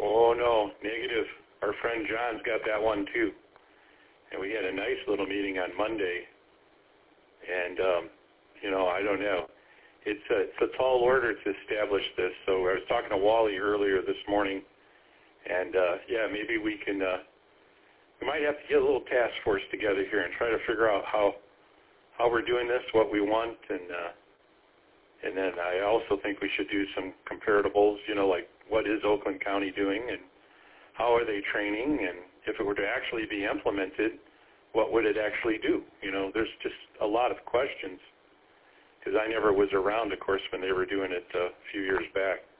Oh, no, negative. Our friend John's got that one, too. And we had a nice little meeting on Monday. And, I don't know. It's a tall order to establish this. So I was talking to Wally earlier this morning. And, maybe we can, we might have to get a little task force together here and try to figure out how we're doing this, what we want. And then I also think we should do some comparables, like what is Oakland County doing and how are they training, and if it were to actually be implemented, what would it actually do? There's just a lot of questions because I never was around, of course, when they were doing it a few years back.